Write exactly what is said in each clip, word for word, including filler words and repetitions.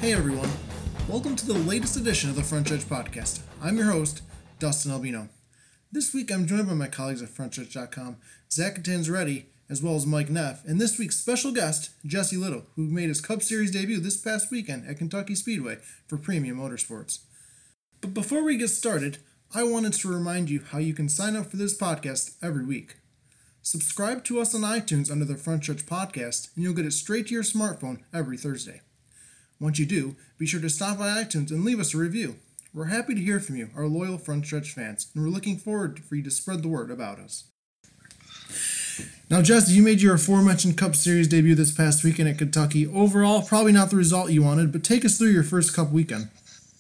Hey everyone, welcome to the latest edition of the Front Stretch Podcast. I'm your host, Dustin Albino. This week I'm joined by my colleagues at front stretch dot com, Zach Tanzaretti, as well as Mike Neff, and this week's special guest, Jesse Little, who made his Cup Series debut this past weekend at Kentucky Speedway for Premium Motorsports. But before we get started, I wanted to remind you how you can sign up for this podcast every week. Subscribe to us on iTunes under the Front Stretch Podcast, and you'll get it straight to your smartphone every Thursday. Once you do, be sure to stop by iTunes and leave us a review. We're happy to hear from you, our loyal Front Stretch fans, and we're looking forward for you to spread the word about us. Now, Jesse, you made your aforementioned Cup Series debut this past weekend at Kentucky. Overall, probably not the result you wanted, but take us through your first Cup weekend.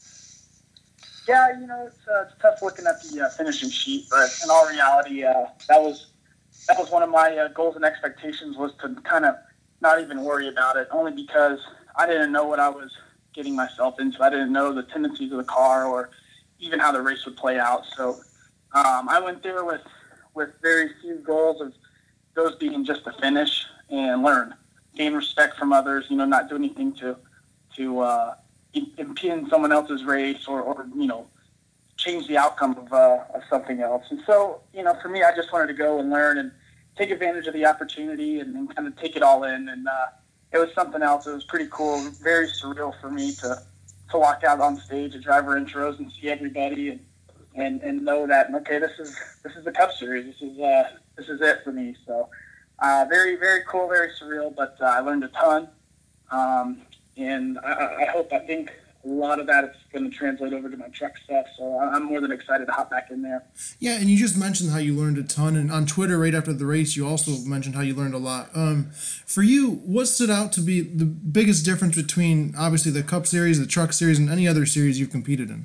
Yeah, you know, it's, uh, it's tough looking at the uh, finishing sheet, but in all reality, uh, that was that was one of my uh, goals and expectations, was to kind of not even worry about it, only because I didn't know what I was getting myself into. I didn't know the tendencies of the car or even how the race would play out. So um, I went there with, with very few goals, of those being just to finish and learn, gain respect from others, you know, not do anything to to uh, impede someone else's race or, or, you know, change the outcome of, uh, of something else. And so, you know, for me, I just wanted to go and learn and take advantage of the opportunity and, and kind of take it all in. And uh, it was something else. It was pretty cool, very surreal for me to, to walk out on stage at driver intros and see everybody and, and, and know that, okay, this is this is the Cup Series. This is uh, this is it for me. So uh, very, very cool, very surreal, but uh, I learned a ton. Um, and I, I hope, I think a lot of that is going to translate over to my truck stuff. So I'm more than excited to hop back in there. Yeah, and you just mentioned how you learned a ton, and on Twitter right after the race, you also mentioned how you learned a lot. Um, for you, what stood out to be the biggest difference between, obviously, the Cup Series, the Truck Series, and any other series you've competed in?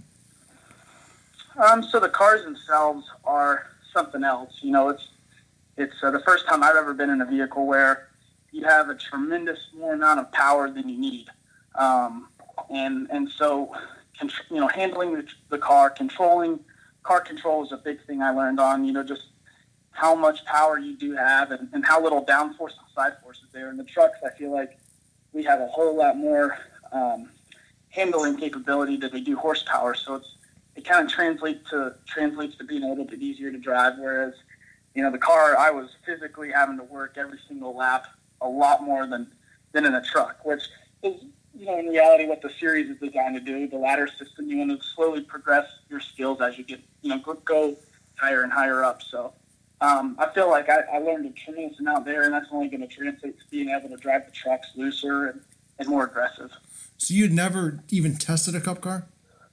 Um, so the cars themselves are something else. You know, it's it's uh, the first time I've ever been in a vehicle where you have a tremendous more amount of power than you need. Um, and and so, you know, handling the, the car, controlling, car control is a big thing I learned on, you know, just how much power you do have and, and how little downforce and side force is there. In the trucks, I feel like we have a whole lot more um, handling capability than we do horsepower. So it's it kind of translates to translates to being a little bit easier to drive, whereas, you know, the car, I was physically having to work every single lap a lot more than, than in a truck, which is, you know, in reality, what the series is designed to do. The ladder system, you want to slowly progress your skills as you get, you know, go, go higher and higher up. So um, I feel like I, I learned a tremendous amount there, and that's only going to translate to being able to drive the trucks looser and, and more aggressive. So you'd never even tested a Cup car?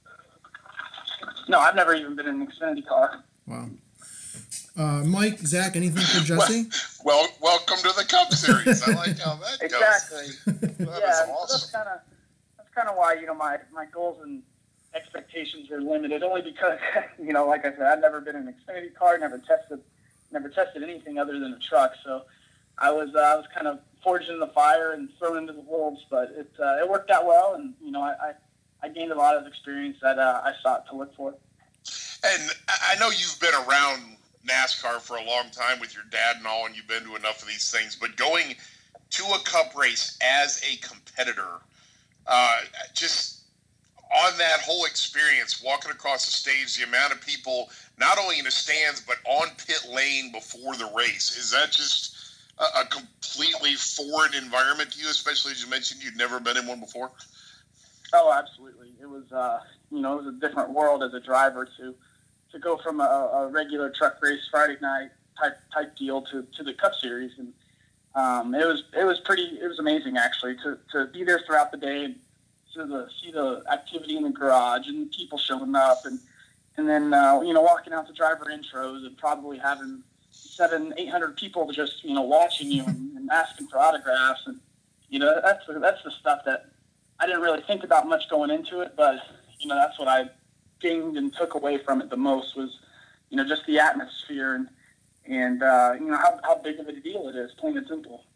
No, I've never even been in an Xfinity car. Wow. Uh, Mike, Zach, anything for Jesse? Well, well, welcome to the Cup Series. I like how that exactly. goes. Exactly. That yeah, is so awesome. that's kind of that's kind of why, you know, my, my goals and expectations were limited, only because, you know, like I said, I've never been in an Xfinity car, never tested never tested anything other than a truck. So I was uh, I was kind of forged in the fire and thrown into the wolves, but it uh, it worked out well, and you know, I, I, I gained a lot of experience that uh, I sought to look for. And I know you've been around NASCAR for a long time with your dad and all, and you've been to enough of these things, but going to a Cup race as a competitor, uh, just on that whole experience, walking across the stage, the amount of people, not only in the stands, but on pit lane before the race, is that just a, a completely foreign environment to you, especially as you mentioned you'd never been in one before? Oh, absolutely. It was, uh, you know, it was a different world as a driver to to go from a, a regular truck race Friday night type type deal to, to the Cup Series, and um, it was it was pretty it was amazing actually to, to be there throughout the day and see the see the activity in the garage and people showing up, and and then uh, you know, walking out to driver intros and probably having seven eight hundred people just, you know, watching you and, and asking for autographs, and you know, that's the, that's the stuff that I didn't really think about much going into it, but you know, that's what I gained and took away from it the most, was, you know, just the atmosphere and and uh, you know, how, how big of a deal it is, plain and simple.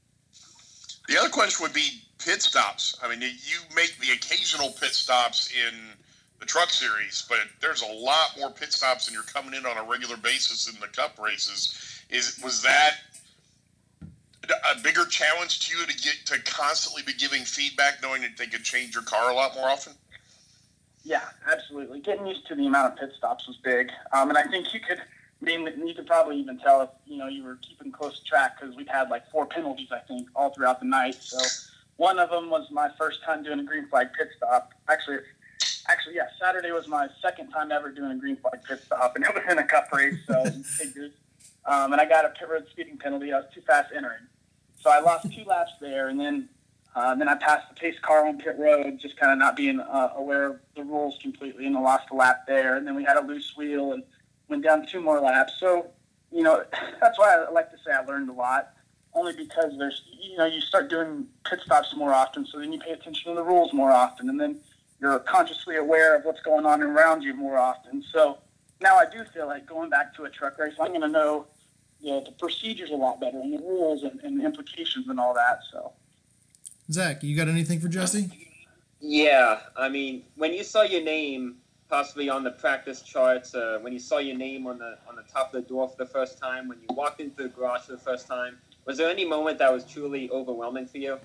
The other question would be pit stops. I mean, you make the occasional pit stops in the Truck Series, but there's a lot more pit stops and you're coming in on a regular basis in the Cup races. Is was that a bigger challenge to you to get to constantly be giving feedback, knowing that they could change your car a lot more often? Yeah, absolutely. Getting used to the amount of pit stops was big, um, and I think you could. I mean, you could probably even tell if you know you were keeping close to track because we'd had like four penalties, I think, all throughout the night. So one of them was my first time doing a green flag pit stop. Actually, actually, yeah, Saturday was my second time ever doing a green flag pit stop, and it was in a cup race, so figures. Um, and I got a pit road speeding penalty. I was too fast entering, so I lost two laps there, and then. Uh, then I passed the pace car on pit road, just kind of not being uh, aware of the rules completely, and I lost a lap there. And then we had a loose wheel and went down two more laps. So, you know, that's why I like to say I learned a lot, only because there's, you know, you start doing pit stops more often, so then you pay attention to the rules more often, and then you're consciously aware of what's going on around you more often. So now I do feel like going back to a truck race, I'm going to know, you know, the procedures a lot better and the rules and, and the implications and all that, so. Zach, you got anything for Jesse? Yeah, I mean, when you saw your name possibly on the practice charts, uh, when you saw your name on the on the top of the door for the first time, when you walked into the garage for the first time, was there any moment that was truly overwhelming for you?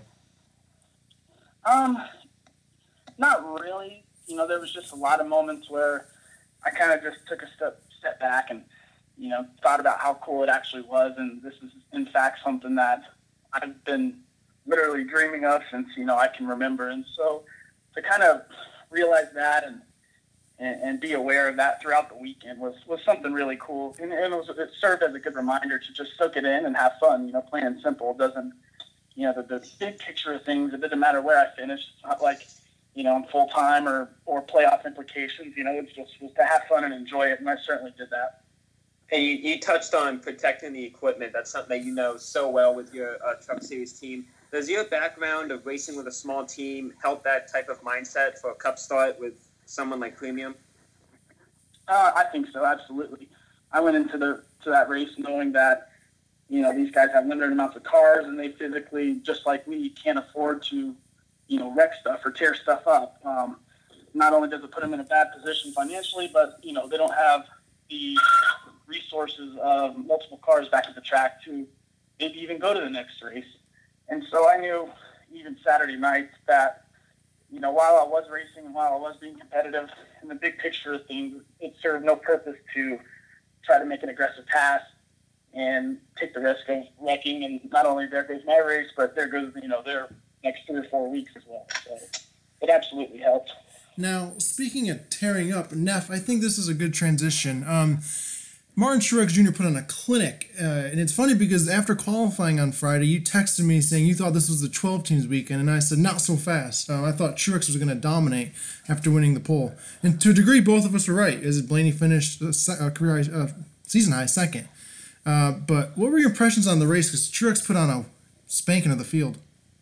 Um, not really. You know, there was just a lot of moments where I kind of just took a step step back and, you know, thought about how cool it actually was, and this is in fact something that I've been literally dreaming of since, you know, I can remember. And so to kind of realize that and, and, and be aware of that throughout the weekend was, was something really cool. And, and it, was, it served as a good reminder to just soak it in and have fun, you know, plain and simple. It doesn't, you know, the, the big picture of things, it doesn't matter where I finish. It's not like, you know, I'm full-time or, or playoff implications. You know, it's just was to have fun and enjoy it, and I certainly did that. Hey, you, you touched on protecting the equipment. That's something that you know so well with your uh, Truck Series team. Does your background of racing with a small team help that type of mindset for a cup start with someone like Premium? Uh, I think so, absolutely. I went into the to that race knowing that, you know, these guys have limited amounts of cars, and they physically, just like me, can't afford to, you know, wreck stuff or tear stuff up. Um, not only does it put them in a bad position financially, but, you know, they don't have the resources of multiple cars back at the track to maybe even go to the next race. And so I knew even Saturday night that, you know, while I was racing and while I was being competitive, in the big picture of things, it served no purpose to try to make an aggressive pass and take the risk of wrecking. And not only there goes my race, but there goes, you know, their next three or four weeks as well. So it absolutely helped. Now, speaking of tearing up, Neff, I think this is a good transition. Um, Martin Truex Junior put on a clinic, uh, and it's funny because after qualifying on Friday, you texted me saying you thought this was the twelve teams weekend, and I said, not so fast. Uh, I thought Truex was going to dominate after winning the pole. And to a degree, both of us were right, as Blaney finished uh, se- uh, career uh, season high second. Uh, but what were your impressions on the race? Because Truex put on a spanking of the field.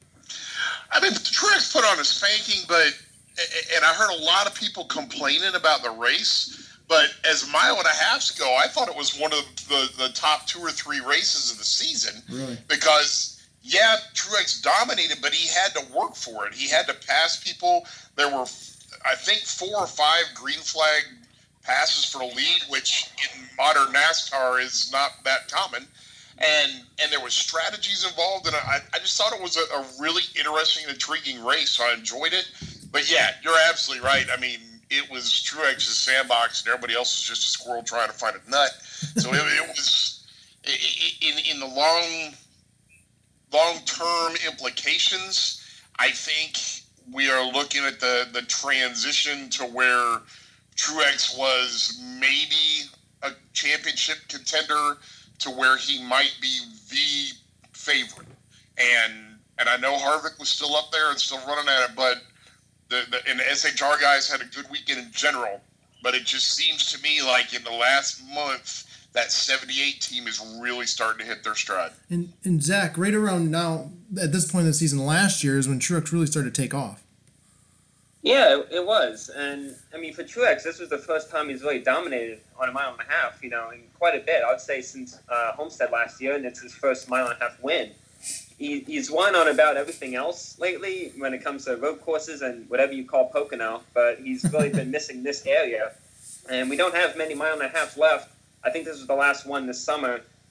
I mean, Truex put on a spanking, but and I heard a lot of people complaining about the race. But as mile and a halfs go, I thought it was one of the, the top two or three races of the season. Really? Because, yeah, Truex dominated, but he had to work for it. He had to pass people. There were, I think, four or five green flag passes for the lead, which in modern NASCAR is not that common. And and there was strategies involved, and I, I just thought it was a, a really interesting and intriguing race, so I enjoyed it. But, yeah, you're absolutely right. I mean, it was Truex's sandbox, and everybody else was just a squirrel trying to find a nut. So it, it was in in the long long term implications. I think we are looking at the the transition to where Truex was maybe a championship contender to where he might be the favorite, and and I know Harvick was still up there and still running at it, but. The, the, and the S H R guys had a good weekend in general, but it just seems to me like in the last month, that seventy-eight team is really starting to hit their stride. And, and Zach, right around now, at this point in the season last year is when Truex really started to take off. Yeah, it, it was. And, I mean, for Truex, this was the first time he's really dominated on a mile and a half, you know, in quite a bit. I would say since uh, Homestead last year, and it's his first mile and a half win. He, he's won on about everything else lately when it comes to road courses and whatever you call Pocono, but he's really been missing this area. And we don't have many mile and a half left. I think this is the last one this summer.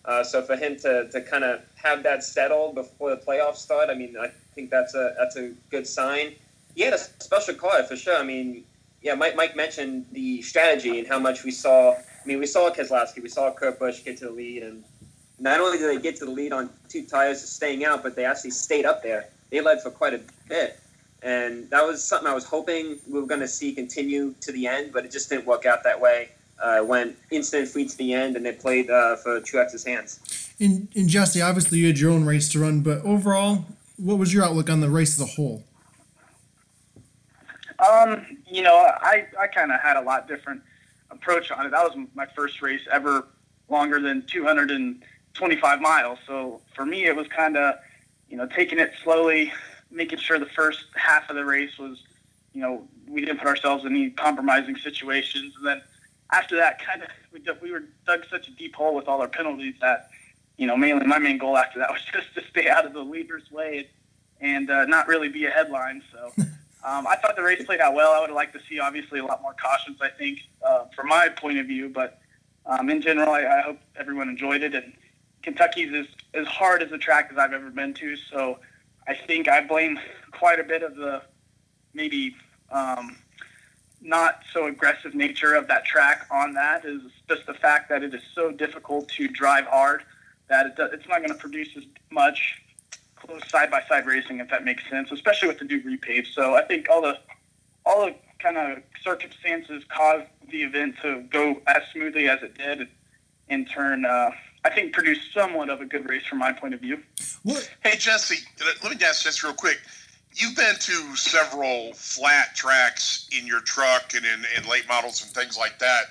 Uh, so for him to, to kind of have that settled before the playoffs start, I mean, I think that's a that's a good sign. He had a special card for sure. I mean, yeah, Mike Mike mentioned the strategy and how much we saw. I mean, we saw Keselowski, we saw Kurt Busch get to the lead, and not only did they get to the lead on two tires staying out, but they actually stayed up there. They led for quite a bit. And that was something I was hoping we were going to see continue to the end, but it just didn't work out that way. Uh, went instant free to the end, and it played uh, for Truex's hands. And, and Jesse, obviously you had your own race to run, but overall, what was your outlook on the race as a whole? Um, you know, I, I kind of had a lot different approach on it. That was my first race ever longer than two hundred twenty-five miles. So for me, it was kind of, you know, taking it slowly, making sure the first half of the race was, you know, we didn't put ourselves in any compromising situations. And then after that, kind of, we, we were dug such a deep hole with all our penalties that, you know, mainly my main goal after that was just to stay out of the leader's way and uh, not really be a headline. So um, I thought the race played out well. I would have liked to see, obviously, a lot more cautions, I think, uh, from my point of view. But um, in general, I, I hope everyone enjoyed it. And Kentucky's as, as hard as a track as I've ever been to. So I think I blame quite a bit of the maybe um, not so aggressive nature of that track on that. Is just the fact that it is so difficult to drive hard that it does, it's not going to produce as much close side-by-side racing, if that makes sense, especially with the new repave. So I think all the all the kind of circumstances caused the event to go as smoothly as it did, and in turn, uh, I think produced somewhat of a good race from my point of view. What? Hey, Jesse, let me ask this real quick. You've been to several flat tracks in your truck and in, in late models and things like that.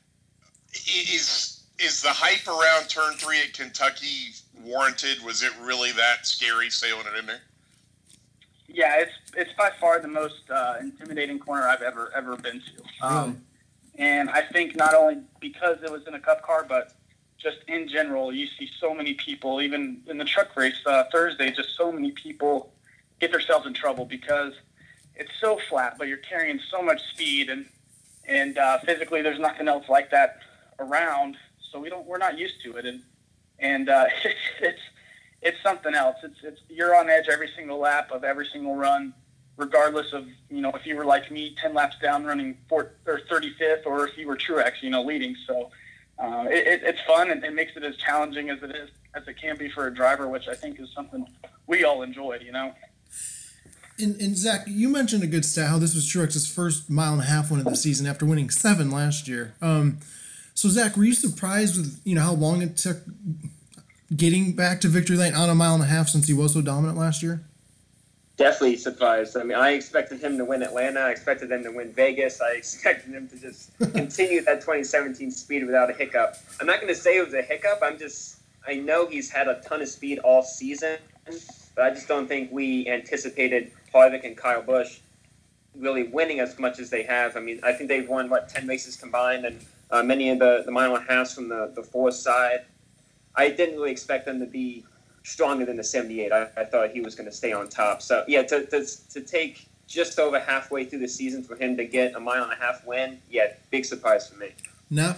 Is is the hype around Turn three at Kentucky warranted? Was it really that scary sailing it in there? Yeah, it's it's by far the most uh, intimidating corner I've ever ever been to. Um, and I think not only because it was in a Cup car, but just in general, you see so many people, even in the truck race uh, Thursday, just so many people get themselves in trouble because it's so flat, but you're carrying so much speed, and and uh, physically there's nothing else like that around, so we don't we're not used to it, and and uh, it's, it's it's something else. It's it's you're on edge every single lap of every single run, regardless of, you know, if you were like me, ten laps down running fourth or thirty-fifth, or if you were Truex, you know, leading. So uh, it, it, it's fun, and it makes it as challenging as it is as it can be for a driver, which I think is something we all enjoy, you know. And, and Zach, you mentioned a good stat, how this was Truex's first mile and a half win of the season after winning seven last year. Um, so Zach, were you surprised with, you know, how long it took getting back to victory lane on a mile and a half since he was so dominant last year? Definitely surprised. I mean, I expected him to win Atlanta. I expected them to win Vegas. I expected him to just continue that twenty seventeen speed without a hiccup. I'm not going to say it was a hiccup. I'm just, I know he's had a ton of speed all season, but I just don't think we anticipated Harvick and Kyle Busch really winning as much as they have. I mean, I think they've won, what, ten races combined, and uh, many of the, the mile and a halves from the, the Force side. I didn't really expect them to be stronger than the seventy-eight. I, I thought he was going to stay on top. So, yeah, to, to to take just over halfway through the season for him to get a mile and a half win, yeah, big surprise for me. No.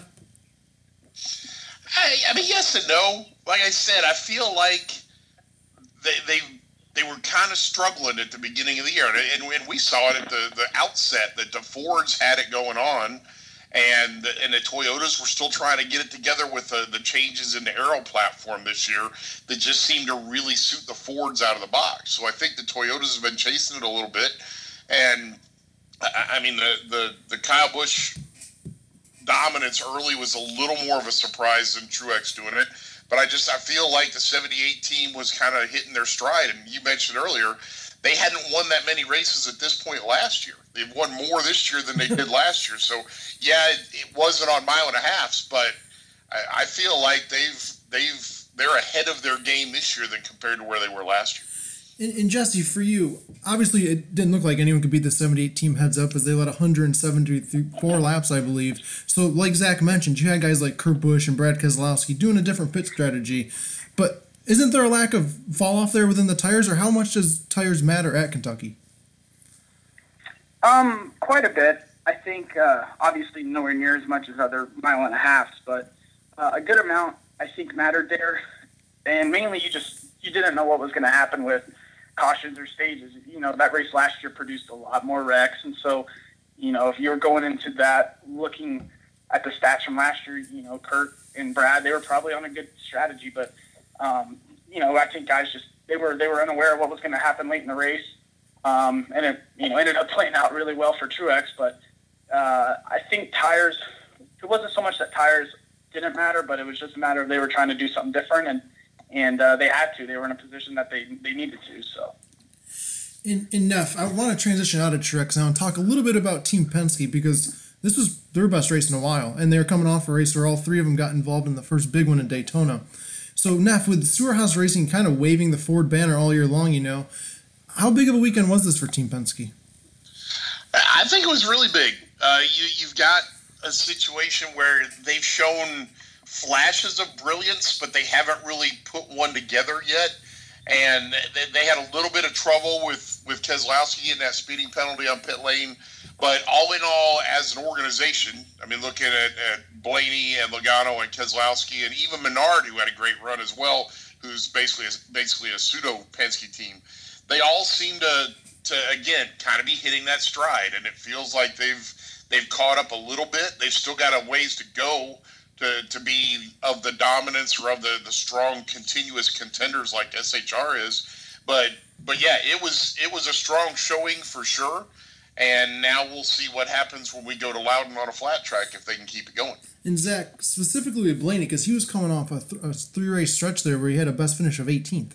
I, I mean, yes and no. Like I said, I feel like they they they were kind of struggling at the beginning of the year, and, and we saw it at the, the outset that the Fords had it going on, and and the Toyotas were still trying to get it together with the, the changes in the aero platform this year that just seemed to really suit the Fords out of the box. So I think the Toyotas have been chasing it a little bit, and I, I mean the, the the Kyle Busch dominance early was a little more of a surprise than Truex doing it. But I just I feel like the seventy-eight team was kind of hitting their stride. And you mentioned earlier, they hadn't won that many races at this point last year. They've won more this year than they did last year. So, yeah, it, it wasn't on mile and a halves, but I, I feel like they've they've they're ahead of their game this year than compared to where they were last year. And, and Jesse, for you, obviously it didn't look like anyone could beat the seventy-eight team heads up as they led one hundred seventy-four laps, I believe. So like Zach mentioned, you had guys like Kurt Busch and Brad Keselowski doing a different pit strategy. But isn't there a lack of fall off there within the tires, or how much does tires matter at Kentucky? Um, quite a bit. I think uh, obviously nowhere near as much as other mile and a halves, but uh, a good amount I think mattered there, and mainly you just you didn't know what was going to happen with cautions or stages. You know, that race last year produced a lot more wrecks, and so you know if you were going into that looking at the stats from last year, you know, Kurt and Brad, they were probably on a good strategy, but um, you know, I think guys just they were they were unaware of what was going to happen late in the race, um, and it you know ended up playing out really well for Truex. But uh, I think tires. It wasn't so much that tires didn't matter, but it was just a matter of they were trying to do something different, and and uh, they had to. They were in a position that they they needed to. So. In, in Neff, I want to transition out of Truex now and talk a little bit about Team Penske, because this was their best race in a while, and they were coming off a race where all three of them got involved in the first big one in Daytona. So, Neff, with Stewart Haas Racing kind of waving the Ford banner all year long, you know, how big of a weekend was this for Team Penske? I think it was really big. Uh, you, you've got a situation where they've shown flashes of brilliance, but they haven't really put one together yet. And they, they had a little bit of trouble with, with Keselowski and that speeding penalty on pit lane. But all in all, as an organization, I mean, looking at, at Blaney and Logano and Keselowski, and even Menard, who had a great run as well, who's basically a, basically a pseudo Penske team, they all seem to, to again, kind of be hitting that stride. And it feels like they've they've caught up a little bit. They've still got a ways to go to, to be of the dominance or of the, the strong, continuous contenders like S H R is. But but yeah, it was it was a strong showing for sure. And now we'll see what happens when we go to Loudon on a flat track if they can keep it going. And Zach, specifically with Blaney, because he was coming off a, th- a three-race stretch there where he had a best finish of eighteenth.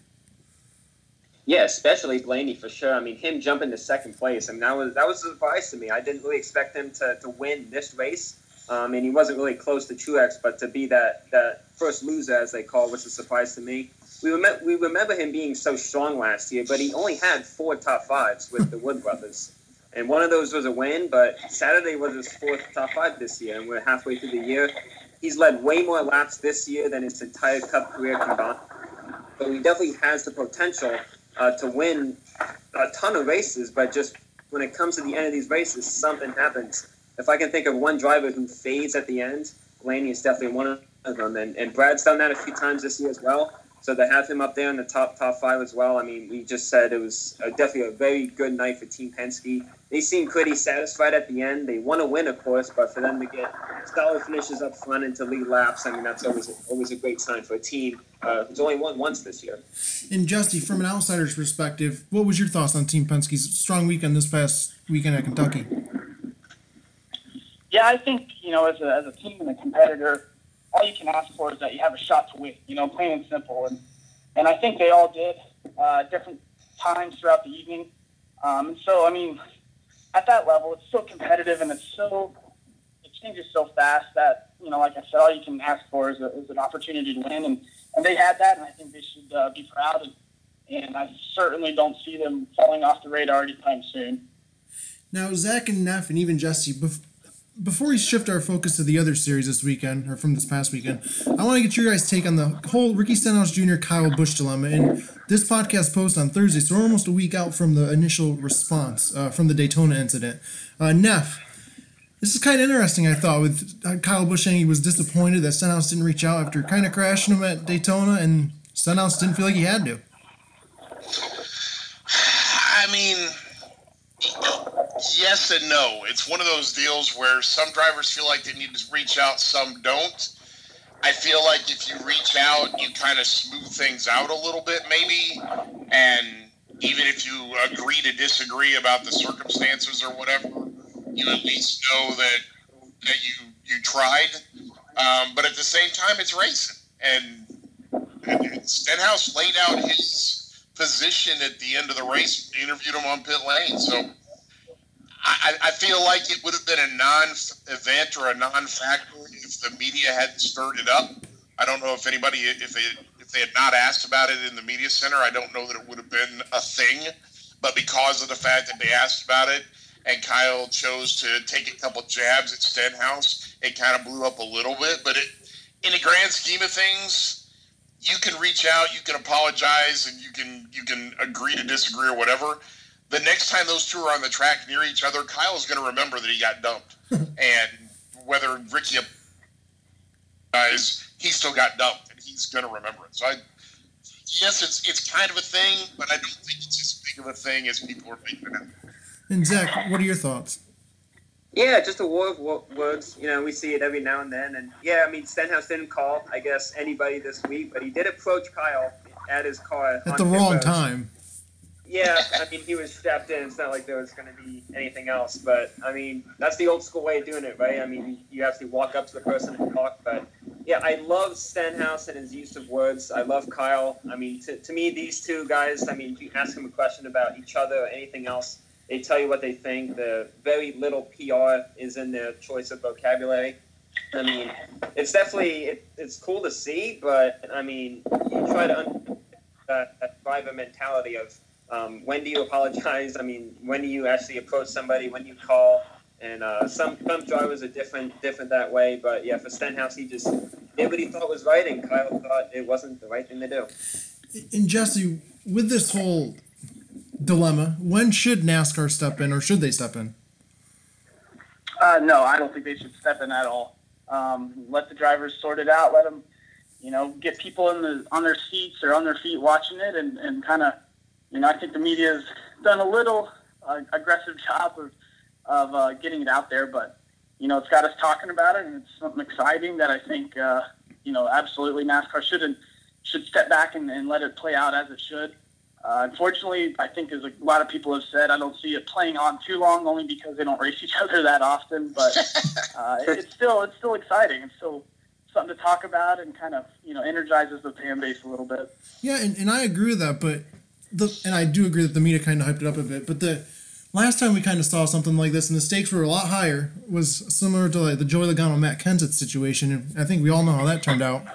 Yeah, especially Blaney for sure. I mean, him jumping to second place, I mean, that was that was a surprise to me. I didn't really expect him to, to win this race, um, and he wasn't really close to Truex, but to be that, that first loser, as they call it, was a surprise to me. We remember, we remember him being so strong last year, but he only had four top fives with the Wood brothers. And one of those was a win, but Saturday was his fourth top five this year, and we're halfway through the year. He's led way more laps this year than his entire Cup career combined. So he definitely has the potential uh, to win a ton of races, but just when it comes to the end of these races, something happens. If I can think of one driver who fades at the end, Blaney is definitely one of them. And, and Brad's done that a few times this year as well. So to have him up there in the top top five as well, I mean, we just said it was a, definitely a very good night for Team Penske. They seem pretty satisfied at the end. They want to win, of course, but for them to get solid finishes up front and to lead laps, I mean, that's always a, always a great sign for a team uh, who's only won once this year. And Justy, from an outsider's perspective, what was your thoughts on Team Penske's strong weekend this past weekend at Kentucky? Yeah, I think, you know, as a, as a team and a competitor, all you can ask for is that you have a shot to win, you know, plain and simple. And and I think they all did uh, different times throughout the evening. Um, and so, I mean, at that level, it's so competitive and it's so, it changes so fast that, you know, like I said, all you can ask for is, a, is an opportunity to win. And, and they had that, and I think they should uh, be proud. And, and I certainly don't see them falling off the radar anytime soon. Now, Zach and Neff and even Jesse, bef- before we shift our focus to the other series this weekend, or from this past weekend, I want to get your guys' take on the whole Ricky Stenhouse Junior Kyle Busch dilemma. And this podcast post on Thursday, so we're almost a week out from the initial response uh, from the Daytona incident. Uh, Neff, this is kind of interesting, I thought, with uh, Kyle Busch saying he was disappointed that Stenhouse didn't reach out after kind of crashing him at Daytona, and Stenhouse didn't feel like he had to. I mean, yes and no. It's one of those deals where some drivers feel like they need to reach out, some don't. I feel like if you reach out, you kind of smooth things out a little bit maybe, and even if you agree to disagree about the circumstances or whatever, you at least know that that you, you tried. Um, but at the same time, it's racing. And Stenhouse laid out his position at the end of the race, interviewed him on pit lane. So I, I feel like it would have been a non-event or a non-factor if the media hadn't stirred it up. I don't know if anybody, if they if they had not asked about it in the media center, I don't know that it would have been a thing. But because of the fact that they asked about it and Kyle chose to take a couple jabs at Stenhouse, it kind of blew up a little bit. But it, in the grand scheme of things, you can reach out, you can apologize, and you can you can agree to disagree or whatever. The next time those two are on the track near each other, Kyle's going to remember that he got dumped. And whether Ricky apologized, he still got dumped. And he's going to remember it. So I, yes, it's it's kind of a thing, but I don't think it's as big of a thing as people are making it out. And Zach, what are your thoughts? Yeah, just a war of wo- words. You know, we see it every now and then. And yeah, I mean, Stenhouse didn't call, I guess, anybody this week, but he did approach Kyle at his car. At the wrong time. Yeah, I mean, he was strapped in. It's not like there was going to be anything else. But, I mean, that's the old school way of doing it, right? I mean, you actually walk up to the person and talk. But, yeah, I love Stenhouse and his use of words. I love Kyle. I mean, to, to me, these two guys, I mean, if you ask them a question about each other or anything else, they tell you what they think. The very little P R is in their choice of vocabulary. I mean, it's definitely, it, it's cool to see, but, I mean, you try to understand that, that driver mentality of, Um, when do you apologize? I mean, when do you actually approach somebody? When do you call? And uh, some some drivers are different different that way. But yeah, for Stenhouse, he just did what he thought was right, and Kyle thought it wasn't the right thing to do. And Jesse, with this whole dilemma, when should NASCAR step in, or should they step in? Uh, no, I don't think they should step in at all. Um, let the drivers sort it out. Let them, you know, get people in the on their seats or on their feet watching it, and, and kind of, you know, I think the media has done a little uh, aggressive job of of uh, getting it out there, but you know, it's got us talking about it, and it's something exciting that I think uh, you know, absolutely NASCAR shouldn't should step back and, and let it play out as it should. Uh, unfortunately, I think as a lot of people have said, I don't see it playing on too long, only because they don't race each other that often. But uh, it's still it's still exciting. It's still something to talk about, and kind of, you know, energizes the fan base a little bit. Yeah, and, and I agree with that, but the and I do agree that the media kind of hyped it up a bit. But the last time we kind of saw something like this, and the stakes were a lot higher, was similar to like the Joey Logano Matt Kenseth situation, and I think we all know how that turned out.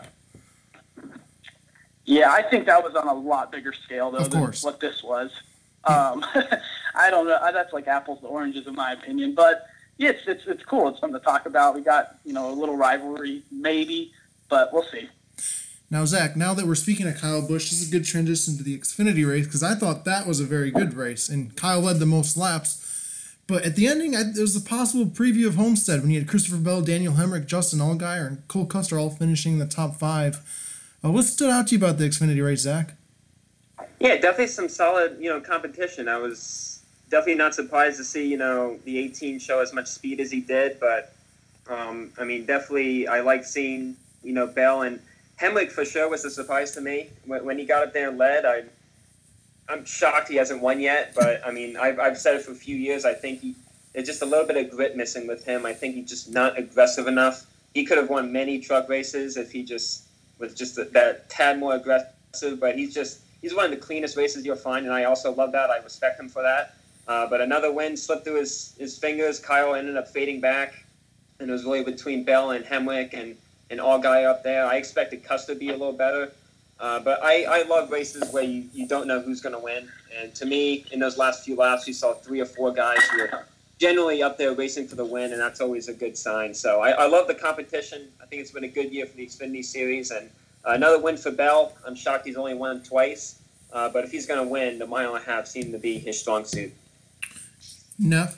Yeah, I think that was on a lot bigger scale, though, of than course. what this was. Um, I don't know. That's like apples to oranges, in my opinion. But yeah, it's, it's it's cool. It's something to talk about. We got, you know, a little rivalry, maybe, but we'll see. Now, Zach, now that we're speaking of Kyle Busch, this is a good transition to the Xfinity race, because I thought that was a very good race, and Kyle led the most laps. But at the ending, I, there was a possible preview of Homestead when you had Christopher Bell, Daniel Hemrick, Justin Allgaier, and Cole Custer all finishing in the top five. Uh, what stood out to you about the Xfinity race, Zach? Yeah, definitely some solid, you know, competition. I was definitely not surprised to see, you know, the eighteen show as much speed as he did, but, um, I mean, definitely I like seeing, you know, Bell and Hemrick for sure was a surprise to me. When, when he got up there and led, I, I'm shocked he hasn't won yet, but, I mean, I've, I've said it for a few years. I think he, there's just a little bit of grit missing with him. I think he's just not aggressive enough. He could have won many truck races if he just was just a, that tad more aggressive, but he's just, he's one of the cleanest races you'll find, and I also love that. I respect him for that. Uh, but another win slipped through his, his fingers. Kyle ended up fading back, and it was really between Bell and Hemrick and, and Allgaier up there. I expected Custer to be a little better. Uh, but I, I love races where you, you don't know who's going to win. And to me, in those last few laps, we saw three or four guys who were generally up there racing for the win, and that's always a good sign. So I, I love the competition. I think it's been a good year for the Xfinity Series. And uh, another win for Bell. I'm shocked he's only won twice. Uh, but if he's going to win, the mile and a half seemed to be his strong suit. Neff?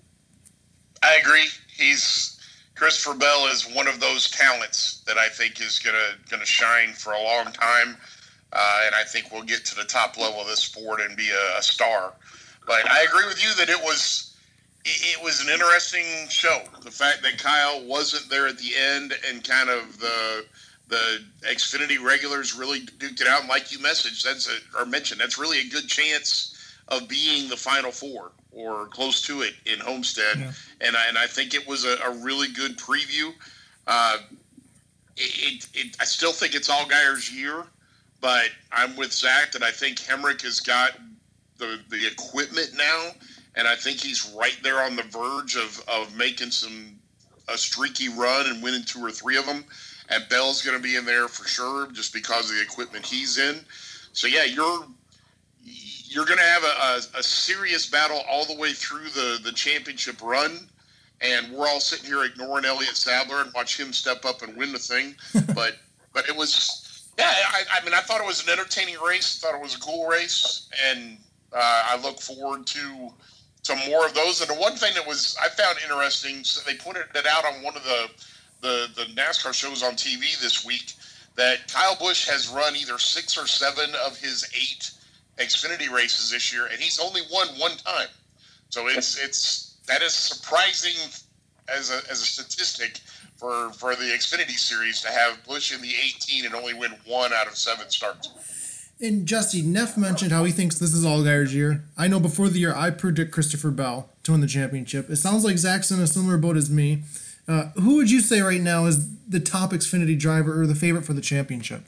I agree. He's Christopher Bell is one of those talents that I think is gonna gonna shine for a long time, uh, and I think we'll get to the top level of this sport and be a, a star. But I agree with you that it was it, it was an interesting show. The fact that Kyle wasn't there at the end and kind of the the Xfinity regulars really duked it out, and like you messaged, that's a, or mentioned, that's really a good chance of being the Final Four or close to it in Homestead. Yeah. And, I, and I think it was a, a really good preview. Uh, it, it, I still think it's Allgaier's year, but I'm with Zach that I think Hemrick has got the, the equipment now, and I think he's right there on the verge of, of making some a streaky run and winning two or three of them. And Bell's going to be in there for sure just because of the equipment he's in. So, yeah, you're you're going to have a, a, a serious battle all the way through the, the championship run, and we're all sitting here ignoring Elliott Sadler and watch him step up and win the thing. but but it was, yeah, I, I mean, I thought it was an entertaining race. I thought it was a cool race, and uh, I look forward to to more of those. And the one thing that was I found interesting, so they pointed it out on one of the, the, the NASCAR shows on T V this week, that Kyle Busch has run either six or seven of his eight Xfinity races this year, and he's only won one time. So it's it's that is surprising as a as a statistic for, for the Xfinity series to have Busch in the eighteen and only win one out of seven starts. And Jesse, Neff mentioned how he thinks this is Allgaier's year. I know before the year I predict Christopher Bell to win the championship. It sounds like Zach's in a similar boat as me. Uh, who would you say right now is the top Xfinity driver or the favorite for the championship?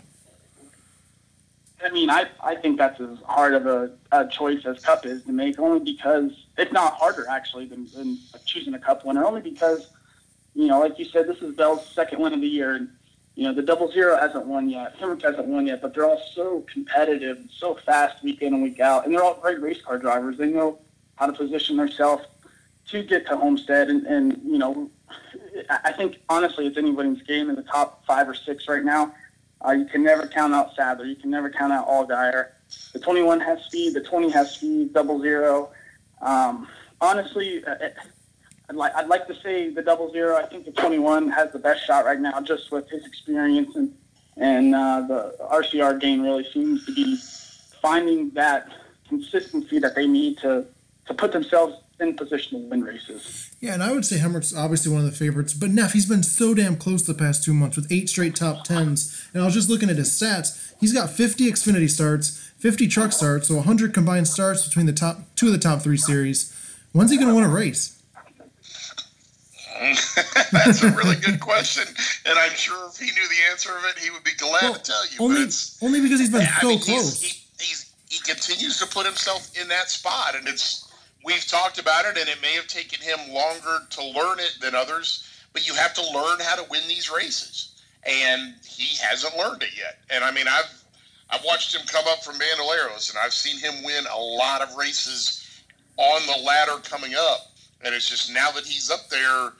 I mean, I, I think that's as hard of a, a choice as Cup is to make, only because it's not harder, actually, than, than choosing a Cup winner, only because, you know, like you said, this is Bell's second win of the year, and, you know, the Double Zero hasn't won yet, Hemrick hasn't won yet, but they're all so competitive, so fast week in and week out, and they're all great race car drivers. They know how to position themselves to get to Homestead, and, and you know, I think, honestly, it's anybody's game in the top five or six right now. Uh, you can never count out Sadler. You can never count out Allgaier. The twenty-one has speed. The twenty has speed. Double Zero. Um, honestly, uh, I'd, like, I'd like to say the Double Zero. I think the twenty-one has the best shot right now, just with his experience, and and uh, the R C R game really seems to be finding that consistency that they need to to put themselves in position to win races. Yeah, and I would say Hemrick's obviously one of the favorites, but Neff, he's been so damn close the past two months with eight straight top tens, and I was just looking at his stats. He's got fifty Xfinity starts, fifty truck starts, so one hundred combined starts between the top two of the top three series. When's he going to win a race? That's a really good question, and I'm sure if he knew the answer of it, he would be glad well, to tell you. Only, but it's, only because he's been yeah, so I mean, close. He's, he, he's, he continues to put himself in that spot, and it's we've talked about it, and it may have taken him longer to learn it than others, but you have to learn how to win these races, and he hasn't learned it yet. And I mean, I've I've watched him come up from Bandoleros, and I've seen him win a lot of races on the ladder coming up, and it's just now that he's up there,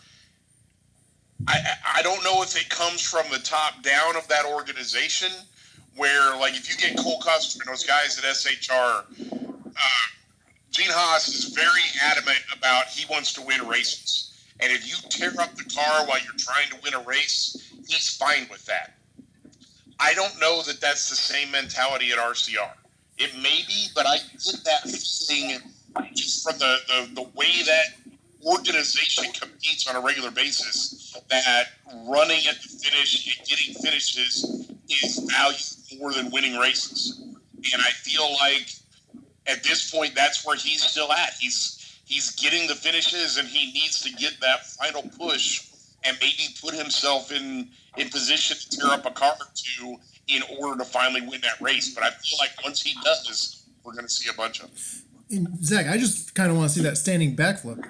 I I don't know if it comes from the top down of that organization, where like if you get Cole Custer and those guys at S H R. Uh, Gene Haas is very adamant about he wants to win races. And if you tear up the car while you're trying to win a race, he's fine with that. I don't know that that's the same mentality at R C R. It may be, but I get that thing just from the, the, the way that organization competes on a regular basis, that running at the finish and getting finishes is valued more than winning races. And I feel like at this point, that's where he's still at. He's he's getting the finishes, and he needs to get that final push and maybe put himself in, in position to tear up a car or two in order to finally win that race. But I feel like once he does, we're going to see a bunch of them. And Zach, I just kind of want to see that standing backflip.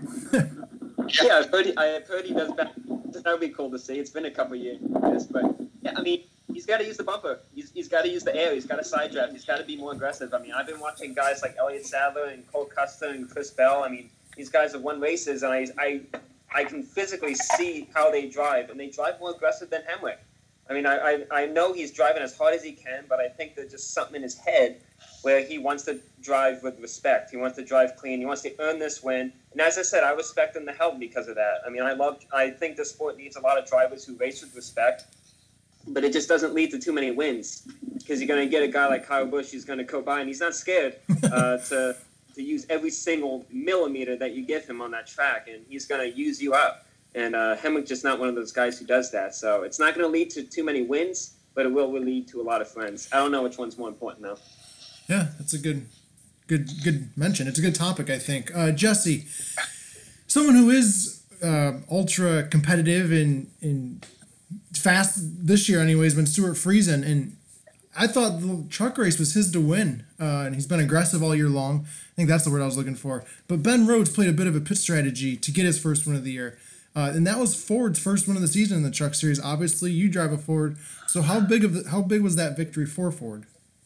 Yeah, I've heard, he, I've heard he does back. That would be cool to see. It's been a couple of years, but yeah, I mean, he's got to use the bumper. He's, he's got to use the air. He's got to side draft. He's got to be more aggressive. I mean, I've been watching guys like Elliott Sadler and Cole Custer and Chris Bell. I mean, these guys have won races, and I, I, I can physically see how they drive, and they drive more aggressive than Hemrick. I mean, I, I, I know he's driving as hard as he can, but I think there's just something in his head where he wants to drive with respect. He wants to drive clean. He wants to earn this win. And as I said, I respect him to hell because of that. I mean, I love. I think the sport needs a lot of drivers who race with respect, but it just doesn't lead to too many wins because you're going to get a guy like Kyle Busch who's going to go by, and he's not scared uh, to to use every single millimeter that you give him on that track, and he's going to use you up. And uh, Hemrick just not one of those guys who does that. So it's not going to lead to too many wins, but it will lead to a lot of friends. I don't know which one's more important, though. Yeah, that's a good, good, good mention. It's a good topic, I think. Uh, Jesse, someone who is uh, ultra competitive and, and fast this year, anyways, been Stuart Friesen, and I thought the truck race was his to win, uh, and he's been aggressive all year long. I think that's the word I was looking for. But Ben Rhodes played a bit of a pit strategy to get his first win of the year. Uh, and that was Ford's first win of the season in the Truck Series. Obviously, you drive a Ford, so how big of the, how big was that victory for Ford?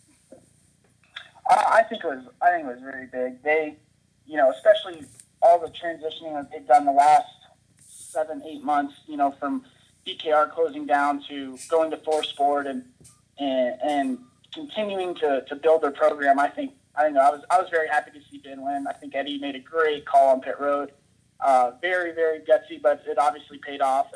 I think it was. I think it was very big. They, you know, especially all the transitioning that they've done the last seven, eight months. You know, from B K R closing down to going to Force Sport and and, and continuing to, to build their program. I think. I don't know. I was I was very happy to see Ben win. I think Eddie made a great call on pit road. Uh, very, very gutsy, but it obviously paid off. And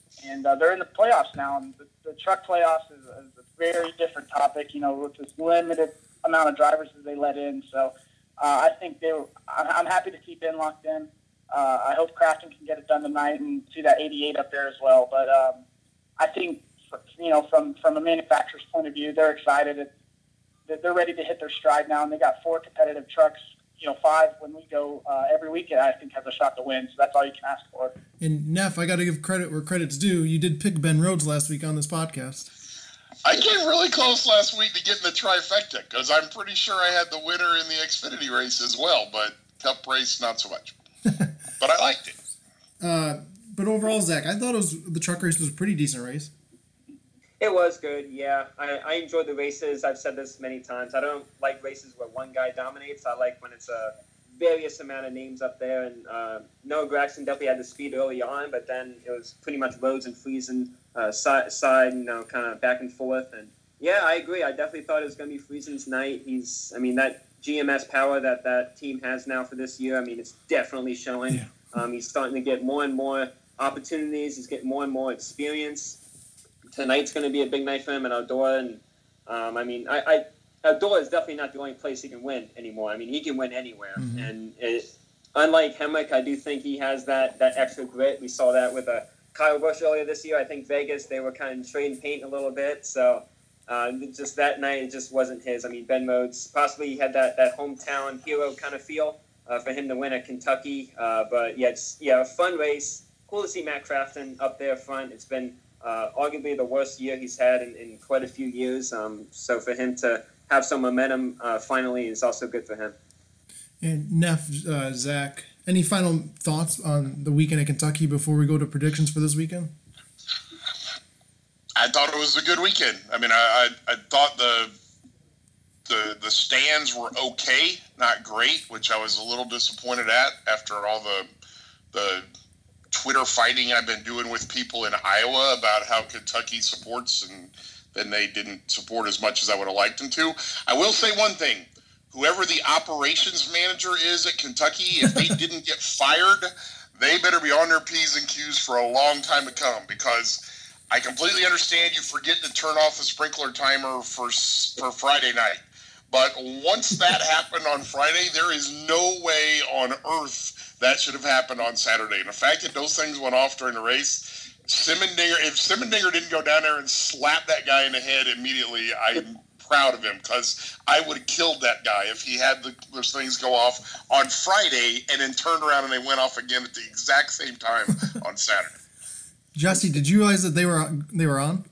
and uh, they're in the playoffs now. And the, the truck playoffs is, is a very different topic, you know, with this limited amount of drivers that they let in. So uh, I think they were, I'm, I'm happy to keep in locked in. Uh, I hope Crafton can get it done tonight and see that eighty-eight up there as well. But um, I think, you know, from, from a manufacturer's point of view, they're excited. It, they're ready to hit their stride now, and they got four competitive trucks. You know, five when we go uh, every weekend, I think, has a shot to win. So that's all you can ask for. And Neff, I got to give credit where credit's due. You did pick Ben Rhodes last week on this podcast. I came really close last week to getting the trifecta because I'm pretty sure I had the winner in the Xfinity race as well, but Cup race, not so much. But I liked it. Uh, but overall, Zach, I thought it was the truck race was a pretty decent race. It was good, yeah. I, I enjoyed the races. I've said this many times. I don't like races where one guy dominates. I like when it's a various amount of names up there. And uh, Noah Gragson definitely had the speed early on, but then it was pretty much Rhodes and Friesen uh, side, side, you know, kind of back and forth. And yeah, I agree. I definitely thought it was going to be Friesen's night. He's, I mean, that G M S power that that team has now for this year, I mean, it's definitely showing. Yeah. Um, he's starting to get more and more opportunities. He's getting more and more experience. Tonight's going to be a big night for him at Eldora, and um, I mean, I, I Eldora is definitely not the only place he can win anymore. I mean, he can win anywhere, mm-hmm. and it, unlike Hemrick, I do think he has that, that extra grit. We saw that with uh, Kyle Busch earlier this year. I think Vegas, they were kind of trading paint a little bit, so uh, just that night it just wasn't his. I mean, Ben Rhodes possibly he had that, that hometown hero kind of feel uh, for him to win at Kentucky, uh, but yeah, it's yeah, a fun race. Cool to see Matt Crafton up there front. It's been Uh, arguably the worst year he's had in, in quite a few years. Um, so for him to have some momentum uh, finally is also good for him. And Neff, uh, Zach, any final thoughts on the weekend at Kentucky before we go to predictions for this weekend? I thought it was a good weekend. I mean, I, I, I thought the the the stands were okay, not great, which I was a little disappointed at after all the the Twitter fighting I've been doing with people in Iowa about how Kentucky supports, and then they didn't support as much as I would have liked them to. I will say one thing. Whoever the operations manager is at Kentucky, if they didn't get fired, they better be on their P's and Q's for a long time to come, because I completely understand you forget to turn off the sprinkler timer for for Friday night. But once that happened on Friday, there is no way on earth that should have happened on Saturday. And the fact that those things went off during the race, Simmendinger, if Simmendinger didn't go down there and slap that guy in the head immediately, I'm proud of him, because I would have killed that guy if he had the, those things go off on Friday and then turned around and they went off again at the exact same time on Saturday. Jesse, did you realize that they were they were on?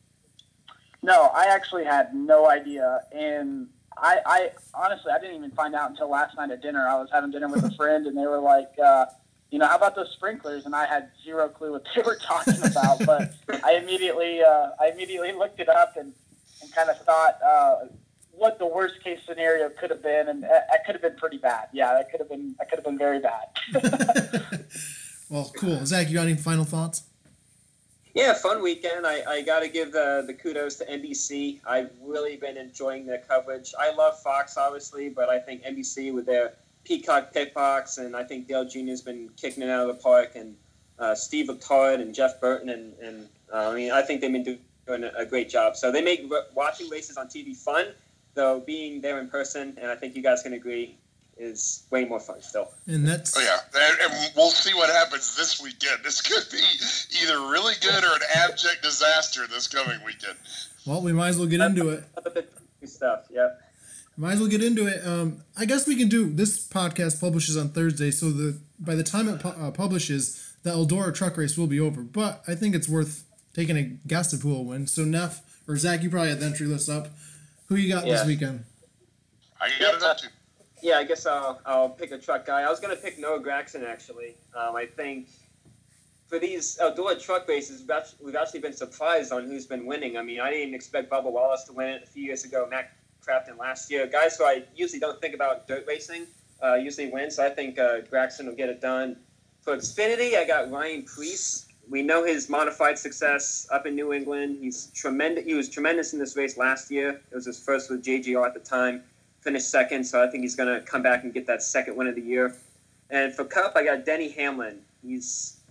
No, I actually had no idea, and I, I honestly, I didn't even find out until last night at dinner. I was having dinner with a friend, and they were like, uh, you know, how about those sprinklers? And I had zero clue what they were talking about. But I immediately, uh, I immediately looked it up and, and kind of thought uh, what the worst case scenario could have been, and that could have been pretty bad. Yeah, that could have been, that could have been very bad. Well, cool. Zach, you got any final thoughts? Yeah, fun weekend. I, I got to give the, the kudos to N B C. I've really been enjoying their coverage. I love Fox, obviously, but I think N B C with their Peacock Pit Box, and I think Dale Junior has been kicking it out of the park, and uh, Steve Letard and Jeff Burton, and, and uh, I mean, I think they've been doing a, a great job. So they make r- watching races on T V fun, though being there in person, and I think you guys can agree, is way more fun still. And that's oh yeah, and, and we'll see what happens this weekend. This could be either really good or an abject disaster this coming weekend. Well, we might as well get into it. Stuff, yeah. Might as well get into it. Um, I guess we can do this podcast publishes on Thursday, so the by the time it pu- uh, publishes, the Eldora truck race will be over. But I think it's worth taking a guess of who will win. So Neff or Zach, you probably had the entry list up. Who you got yeah. this weekend? I got it up too. Yeah, I guess I'll, I'll pick a truck guy. I was going to pick Noah Gragson, actually. Um, I think for these Eldora truck races, we've actually, we've actually been surprised on who's been winning. I mean, I didn't even expect Bubba Wallace to win it a few years ago, Matt Crafton last year. Guys who I usually don't think about dirt racing uh, usually win, so I think uh, Gragson will get it done. For Xfinity, I got Ryan Preece. We know his modified success up in New England. He's tremendous. He was tremendous in this race last year. It was his first with J G R at the time. Finished second, so I think he's going to come back and get that second win of the year. And for Cup, I got Denny Hamlin. He's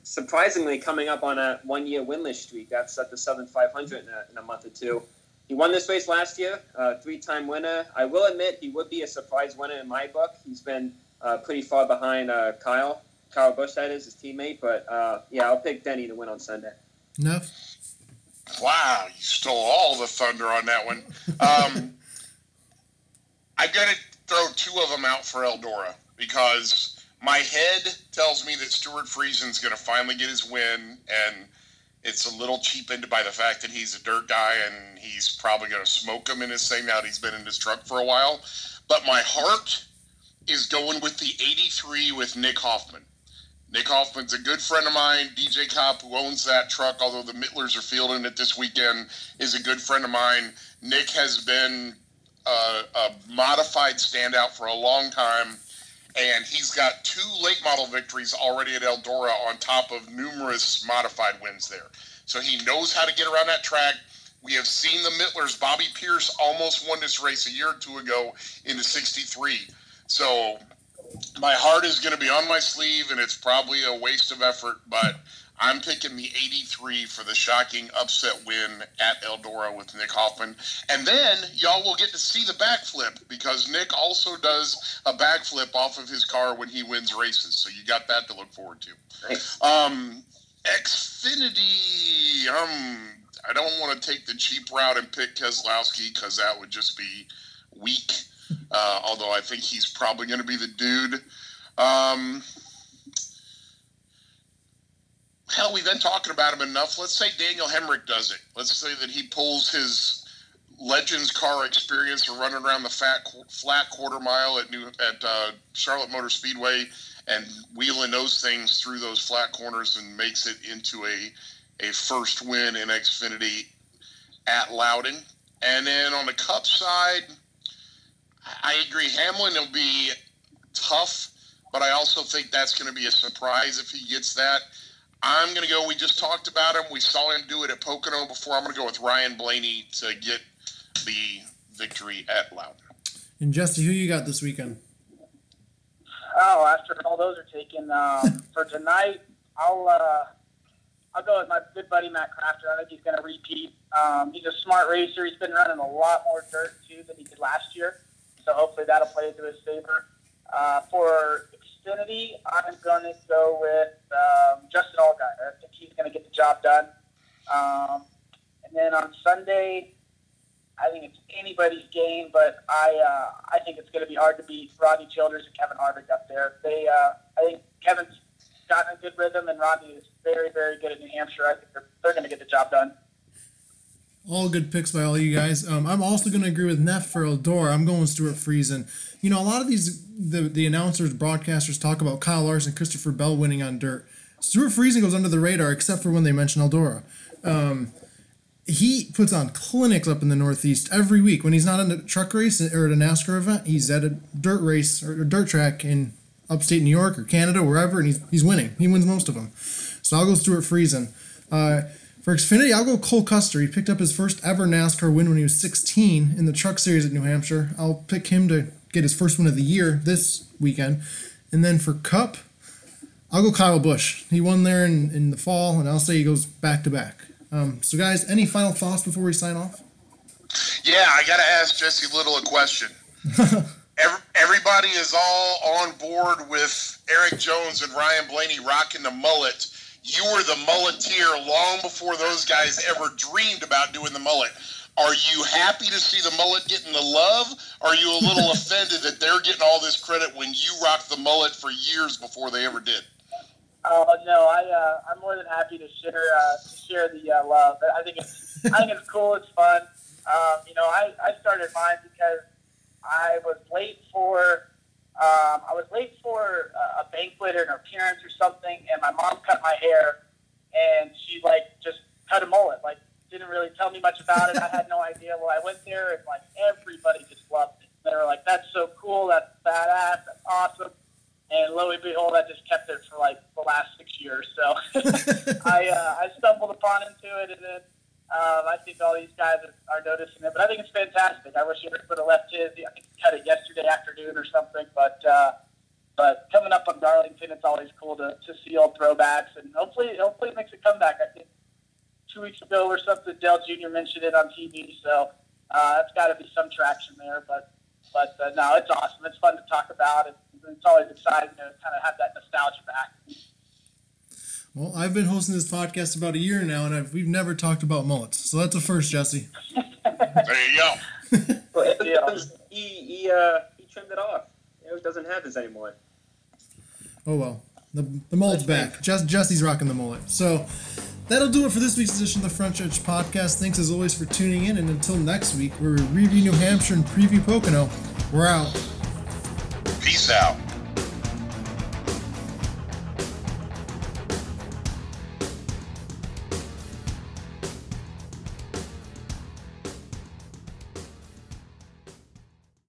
surprisingly coming up on a one-year winless streak. That's at the Southern five hundred in a, in a month or two. He won this race last year, uh, three-time winner. I will admit he would be a surprise winner in my book. He's been uh, pretty far behind uh, Kyle. Kyle Busch, that is, his teammate. But, uh, yeah, I'll pick Denny to win on Sunday. No. Wow, you stole all the thunder on that one. Um, I've got to throw two of them out for Eldora because my head tells me that Stuart Friesen's going to finally get his win, and it's a little cheapened by the fact that he's a dirt guy and he's probably going to smoke him in his thing now that he's been in his truck for a while. But my heart is going with the eighty-three with Nick Hoffman. Nick Hoffman's a good friend of mine. D J Kopp, who owns that truck, although the Mittlers are fielding it this weekend, is a good friend of mine. Nick has been a, a modified standout for a long time, and he's got two late model victories already at Eldora on top of numerous modified wins there. So he knows how to get around that track. We have seen the Mittlers. Bobby Pierce almost won this race a year or two ago in the sixty-three. So my heart is going to be on my sleeve, and it's probably a waste of effort, but I'm picking the eighty-three for the shocking upset win at Eldora with Nick Hoffman. And then y'all will get to see the backflip because Nick also does a backflip off of his car when he wins races. So you got that to look forward to. Nice. Um, Xfinity, um, I don't want to take the cheap route and pick Keselowski because that would just be weak. Uh, although I think he's probably going to be the dude. Um, hell, we've been talking about him enough. Let's say Daniel Hemrick does it. Let's say that he pulls his Legends car experience of running around the fat, flat quarter mile at New at uh, Charlotte Motor Speedway and wheeling those things through those flat corners and makes it into a, a first win in Xfinity at Loudon. And then on the Cup side, I agree. Hamlin will be tough, but I also think that's going to be a surprise if he gets that. I'm going to go, we just talked about him. We saw him do it at Pocono before. I'm going to go with Ryan Blaney to get the victory at Loudon. And Jesse, who you got this weekend? Oh, after all those are taken, um, for tonight, I'll uh, I'll go with my good buddy Matt Crafter. I think he's going to repeat. Um, he's a smart racer. He's been running a lot more dirt, too, than he did last year. So hopefully that'll play into his favor. Uh, for Xfinity, I'm going to go with um, Justin Allgaier. I think he's going to get the job done. Um, and then on Sunday, I think it's anybody's game, but I uh, I think it's going to be hard to beat Rodney Childers and Kevin Harvick up there. They uh, I think Kevin's gotten a good rhythm, and Rodney is very, very good at New Hampshire. I think they're, they're going to get the job done. All good picks by all you guys. Um, I'm also going to agree with Neff for Eldora. I'm going Stuart Friesen. You know, a lot of these, the, the announcers, broadcasters talk about Kyle Larson, Christopher Bell winning on dirt. Stuart Friesen goes under the radar except for when they mention Eldora. Um, he puts on clinics up in the Northeast every week. When he's not in a truck race or at a NASCAR event, he's at a dirt race or a dirt track in upstate New York or Canada, wherever, and he's he's winning. He wins most of them. So I'll go Stuart Friesen. Uh, For Xfinity, I'll go Cole Custer. He picked up his first ever NASCAR win when he was sixteen in the Truck Series at New Hampshire. I'll pick him to get his first win of the year this weekend. And then for Cup, I'll go Kyle Busch. He won there in, in the fall, and I'll say he goes back-to-back. Um, so, guys, any final thoughts before we sign off? Yeah, I got to ask Jesse Little a question. Every, everybody is all on board with Eric Jones and Ryan Blaney rocking the mullet. You were the mulleteer long before those guys ever dreamed about doing the mullet. Are you happy to see the mullet getting the love? Or are you a little offended that they're getting all this credit when you rocked the mullet for years before they ever did? Oh uh, no, I uh, I'm more than happy to share uh, to share the uh, love. I think it's I think it's cool. It's fun. Um, you know, I, I started mine because I was late for. Um, I was late for a banquet or an appearance or something, and my mom cut my hair, and she, like, just cut a mullet. Like, didn't really tell me much about it. I had no idea. Well, I went there, and, like, everybody just loved it. They were like, that's so cool, that's badass, that's awesome. And lo and behold, I just kept it for, like, the last six years. So I uh, I stumbled upon into it, and then um, I think all these guys are, are noticing it. But I think it's fantastic. I wish Eric would have left his. I think he cut it yesterday afternoon or something. But uh, but coming up on Darlington, it's always cool to, to see old throwbacks, and hopefully, hopefully it makes a comeback. I think two weeks ago or something, Dale Junior mentioned it on T V, so uh, it's got to be some traction there. But but uh, no, it's awesome. It's fun to talk about, and it's always exciting to kind of have that nostalgia back. Well, I've been hosting this podcast about a year now, and I've, we've never talked about mullets, so that's a first, Jesse. There you go. Well, it was, he he uh, he trimmed it off. It doesn't have this anymore. Oh well, the the mullet's back. Jess, Jesse's rocking the mullet. So that'll do it for this week's edition of the Front Stretch Podcast. Thanks as always for tuning in, and until next week, where we review New Hampshire and preview Pocono, we're out. Peace out.